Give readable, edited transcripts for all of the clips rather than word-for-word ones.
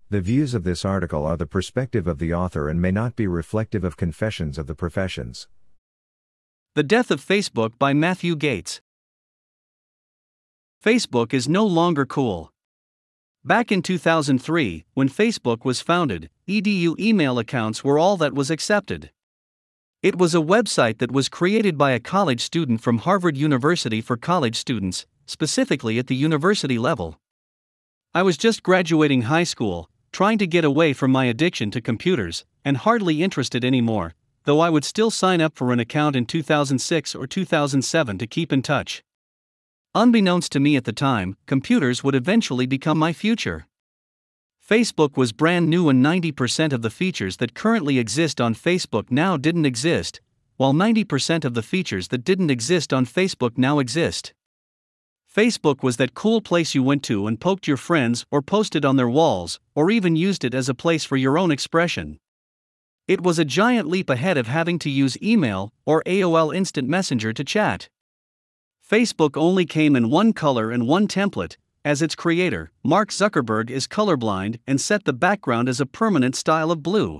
The views of this article are the perspective of the author and may not be reflective of Confessions of the Professions. The Death of Facebook by Matthew Gates. Facebook is no longer cool. Back in 2003, when Facebook was founded, edu email accounts were all that was accepted. It was a website that was created by a college student from Harvard University for college students, specifically at the university level. I was just graduating high school, trying to get away from my addiction to computers, and hardly interested anymore, though I would still sign up for an account in 2006 or 2007 to keep in touch. Unbeknownst to me at the time, computers would eventually become my future. Facebook was brand new and 90% of the features that currently exist on Facebook now didn't exist, while 90% of the features that didn't exist on Facebook now exist. Facebook was that cool place you went to and poked your friends or posted on their walls, or even used it as a place for your own expression. It was a giant leap ahead of having to use email or AOL Instant Messenger to chat. Facebook only came in one color and one template, as its creator, Mark Zuckerberg, is colorblind and set the background as a permanent style of blue.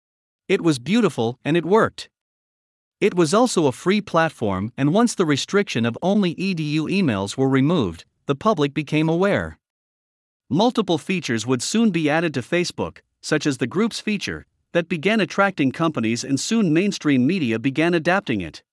It was beautiful and it worked. It was also a free platform, and once the restriction of only edu emails were removed, the public became aware. Multiple features would soon be added to Facebook, such as the Groups feature, that began attracting companies, and soon mainstream media began adapting it.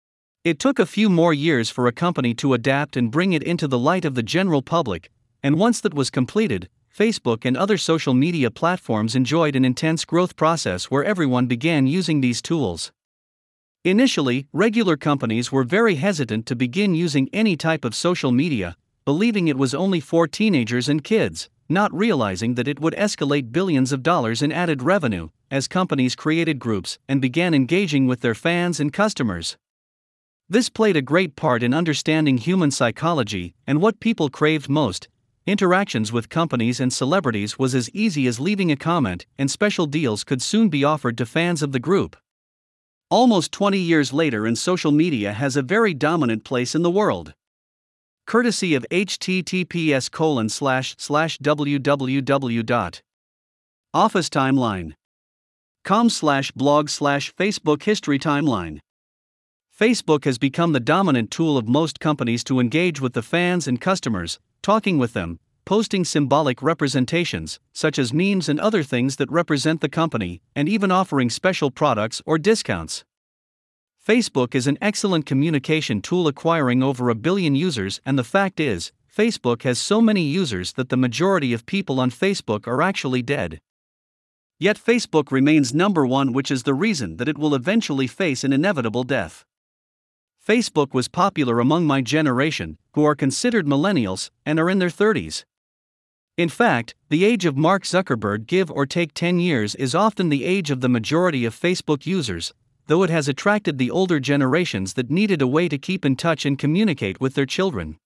It took a few more years for a company to adapt and bring it into the light of the general public, and once that was completed, Facebook and other social media platforms enjoyed an intense growth process where everyone began using these tools. Initially, regular companies were very hesitant to begin using any type of social media, believing it was only for teenagers and kids, not realizing that it would escalate billions of dollars in added revenue, as companies created groups and began engaging with their fans and customers. This played a great part in understanding human psychology, and what people craved most. Interactions with companies and celebrities was as easy as leaving a comment, and special deals could soon be offered to fans of the group. Almost 20 years later, and social media has a very dominant place in the world. Courtesy of https://www.officetimeline.com/blog/Facebook history timeline. Facebook has become the dominant tool of most companies to engage with the fans and customers, talking with them, posting symbolic representations, such as memes and other things that represent the company, and even offering special products or discounts. Facebook is an excellent communication tool, acquiring over 1 billion users, and the fact is, Facebook has so many users that the majority of people on Facebook are actually dead. Yet Facebook remains number one, which is the reason that it will eventually face an inevitable death. Facebook was popular among my generation, who are considered millennials, and are in their 30s. In fact, the age of Mark Zuckerberg, give or take 10 years, is often the age of the majority of Facebook users, though it has attracted the older generations that needed a way to keep in touch and communicate with their children.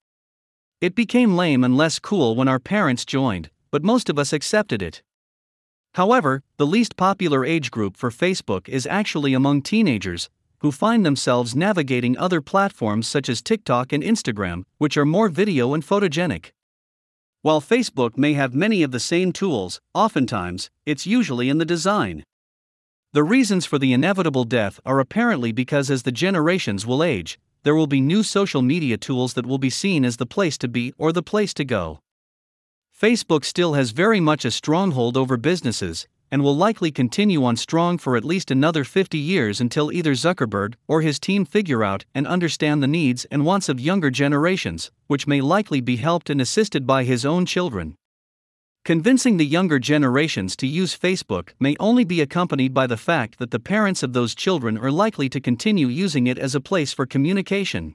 It became lame and less cool when our parents joined, but most of us accepted it. However, the least popular age group for Facebook is actually among teenagers, who find themselves navigating other platforms such as TikTok and Instagram, which are more video and photogenic. While Facebook may have many of the same tools, oftentimes, it's usually in the design. The reasons for the inevitable death are apparently because as the generations will age, there will be new social media tools that will be seen as the place to be or the place to go. Facebook still has very much a stronghold over businesses, and will likely continue on strong for at least another 50 years until either Zuckerberg or his team figure out and understand the needs and wants of younger generations, which may likely be helped and assisted by his own children. Convincing the younger generations to use Facebook may only be accompanied by the fact that the parents of those children are likely to continue using it as a place for communication.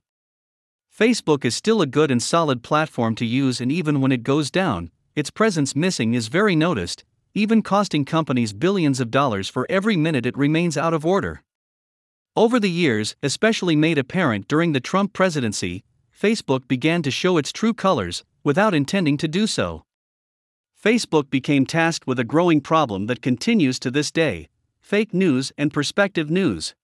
Facebook is still a good and solid platform to use, and even when it goes down, its presence missing is very noticed, even costing companies billions of dollars for every minute it remains out of order. Over the years, especially made apparent during the Trump presidency, Facebook began to show its true colors, without intending to do so. Facebook became tasked with a growing problem that continues to this day: fake news and perspective news.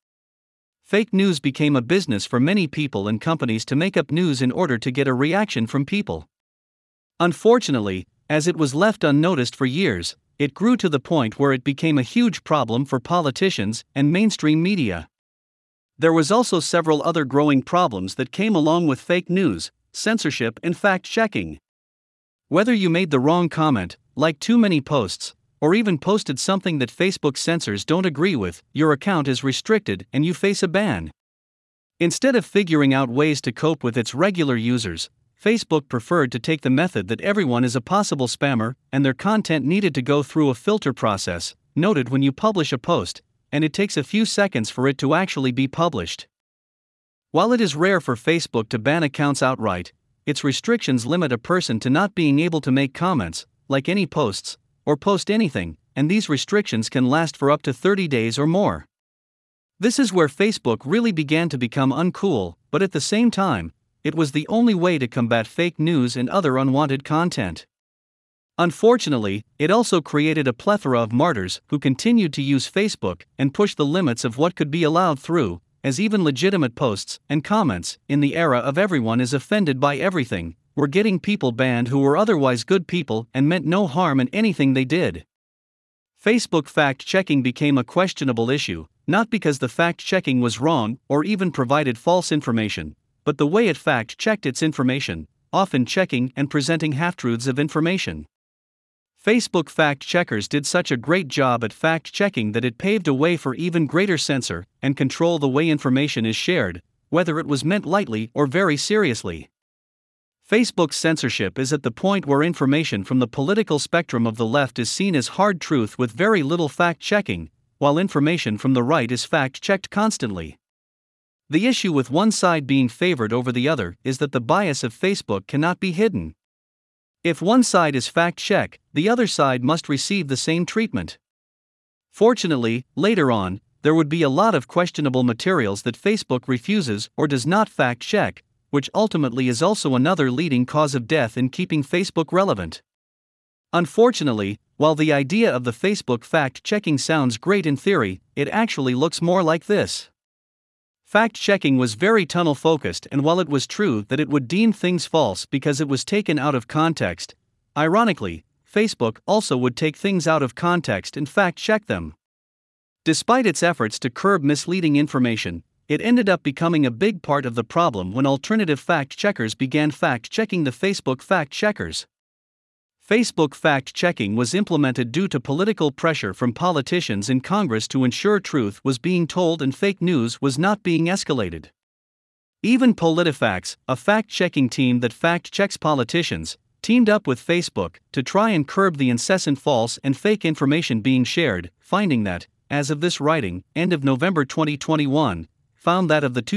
Fake news became a business for many people and companies to make up news in order to get a reaction from people. Unfortunately, as it was left unnoticed for years, it grew to the point where it became a huge problem for politicians and mainstream media. There was also several other growing problems that came along with fake news, censorship, and fact-checking. Whether you made the wrong comment, liked too many posts, or even posted something that Facebook censors don't agree with, your account is restricted and you face a ban. Instead of figuring out ways to cope with its regular users, Facebook preferred to take the method that everyone is a possible spammer and their content needed to go through a filter process, noted when you publish a post, and it takes a few seconds for it to actually be published. While it is rare for Facebook to ban accounts outright, its restrictions limit a person to not being able to make comments, like any posts, or post anything, and these restrictions can last for up to 30 days or more. This is where Facebook really began to become uncool, but at the same time, it was the only way to combat fake news and other unwanted content. Unfortunately, it also created a plethora of martyrs who continued to use Facebook and push the limits of what could be allowed through, as even legitimate posts and comments, in the era of everyone is offended by everything, were getting people banned who were otherwise good people and meant no harm in anything they did. Facebook fact-checking became a questionable issue, not because the fact-checking was wrong or even provided false information, but the way it fact-checked its information, often checking and presenting half-truths of information. Facebook fact-checkers did such a great job at fact-checking that it paved a way for even greater censor and control the way information is shared, whether it was meant lightly or very seriously. Facebook's censorship is at the point where information from the political spectrum of the left is seen as hard truth with very little fact-checking, while information from the right is fact-checked constantly. The issue with one side being favored over the other is that the bias of Facebook cannot be hidden. If one side is fact-checked, the other side must receive the same treatment. Fortunately, later on, there would be a lot of questionable materials that Facebook refuses or does not fact-check, which ultimately is also another leading cause of death in keeping Facebook relevant. Unfortunately, while the idea of the Facebook fact-checking sounds great in theory, it actually looks more like this. Fact-checking was very tunnel-focused, and while it was true that it would deem things false because it was taken out of context, ironically, Facebook also would take things out of context and fact-check them. Despite its efforts to curb misleading information, it ended up becoming a big part of the problem when alternative fact-checkers began fact-checking the Facebook fact-checkers. Facebook fact-checking was implemented due to political pressure from politicians in Congress to ensure truth was being told and fake news was not being escalated. Even PolitiFacts, a fact-checking team that fact-checks politicians, teamed up with Facebook to try and curb the incessant false and fake information being shared, finding that, as of this writing, end of November 2021, found that of the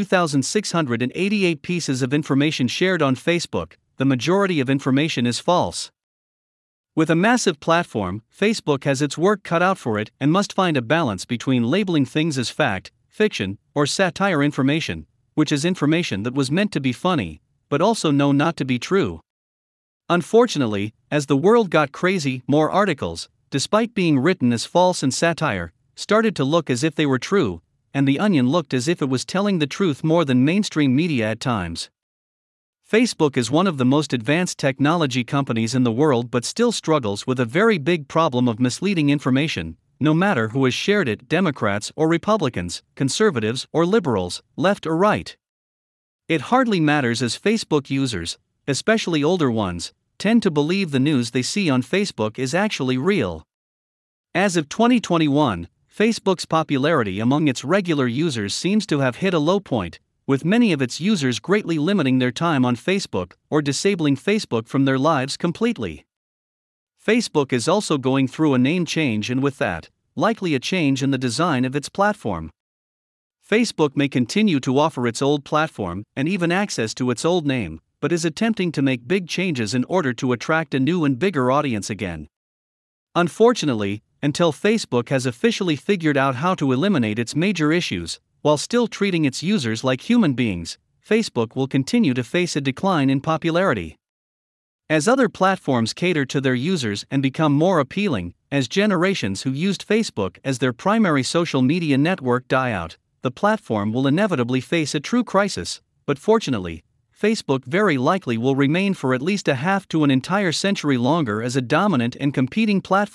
2,688 pieces of information shared on Facebook, the majority of information is false. With a massive platform, Facebook has its work cut out for it and must find a balance between labeling things as fact, fiction, or satire information, which is information that was meant to be funny, but also known not to be true. Unfortunately, as the world got crazy, more articles, despite being written as false and satire, started to look as if they were true, and The Onion looked as if it was telling the truth more than mainstream media at times. Facebook is one of the most advanced technology companies in the world but still struggles with a very big problem of misleading information, no matter who has shared it, Democrats or Republicans, conservatives or liberals, left or right. It hardly matters as Facebook users, especially older ones, tend to believe the news they see on Facebook is actually real. As of 2021, Facebook's popularity among its regular users seems to have hit a low point, with many of its users greatly limiting their time on Facebook or disabling Facebook from their lives completely. Facebook is also going through a name change, and with that, likely a change in the design of its platform. Facebook may continue to offer its old platform and even access to its old name, but is attempting to make big changes in order to attract a new and bigger audience again. Unfortunately, until Facebook has officially figured out how to eliminate its major issues, while still treating its users like human beings, Facebook will continue to face a decline in popularity. As other platforms cater to their users and become more appealing, as generations who used Facebook as their primary social media network die out, the platform will inevitably face a true crisis, but fortunately, Facebook very likely will remain for at least a half to an entire century longer as a dominant and competing platform,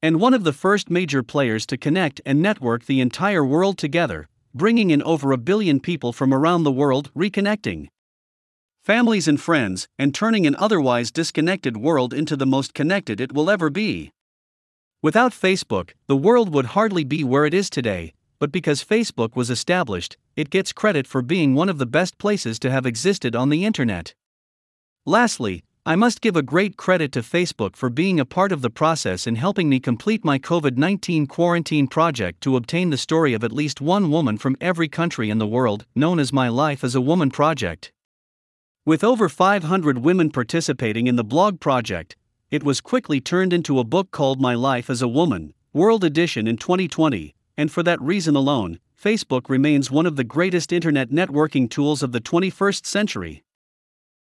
and one of the first major players to connect and network the entire world together, bringing in over 1 billion people from around the world, reconnecting families and friends, and turning an otherwise disconnected world into the most connected it will ever be. Without Facebook, the world would hardly be where it is today, but because Facebook was established, it gets credit for being one of the best places to have existed on the internet. Lastly, I must give a great credit to Facebook for being a part of the process in helping me complete my COVID-19 quarantine project to obtain the story of at least one woman from every country in the world, known as My Life as a Woman project. With over 500 women participating in the blog project, it was quickly turned into a book called My Life as a Woman, World Edition in 2020, and for that reason alone, Facebook remains one of the greatest internet networking tools of the 21st century.